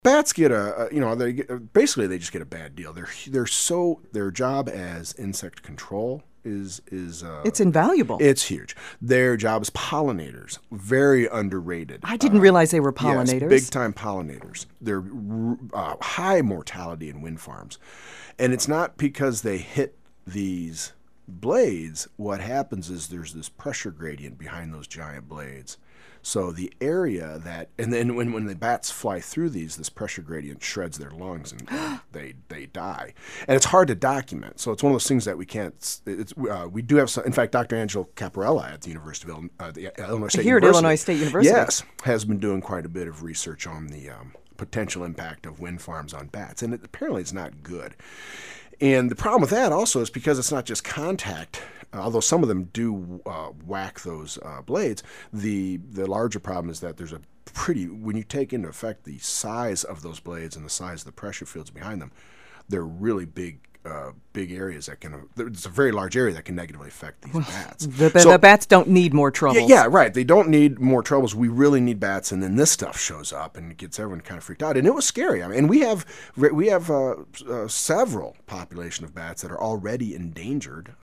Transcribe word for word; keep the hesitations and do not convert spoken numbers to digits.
Bats get a, a you know, they get, basically they just get a bad deal. They're they're so their job as insect control is is uh, It's invaluable. it's huge. Their job is pollinators, very underrated. I didn't Uh, realize they were yes, pollinators. big time pollinators. They're uh, high mortality in wind farms, and it's not because they hit these blades. What happens is there's this pressure gradient behind those giant blades. So the area that, and then when, when the bats fly through these, this pressure gradient shreds their lungs and, and they they die. And it's hard to document. So it's one of those things that we can't. It's, uh, we do have some. In fact, Doctor Angelo Caparella at the University of Illinois, uh, the Illinois State Here at University, Illinois State University. yes, has been doing quite a bit of research on the um, potential impact of wind farms on bats, and it, apparently it's not good. And the problem with that also is because it's not just contact. Although some of them do uh, whack those uh, blades, the the larger problem is that there's a pretty, when you take into effect the size of those blades and the size of the pressure fields behind them, they're really big uh, big areas that can, it's a very large area that can negatively affect these bats. The, the, So- the bats don't need more trouble. yeah, yeah, right. They don't need more troubles. We really need bats, and then this stuff shows up and gets everyone kind of freaked out. And it was scary. I mean, and we have we have uh, uh, several population of bats that are already endangered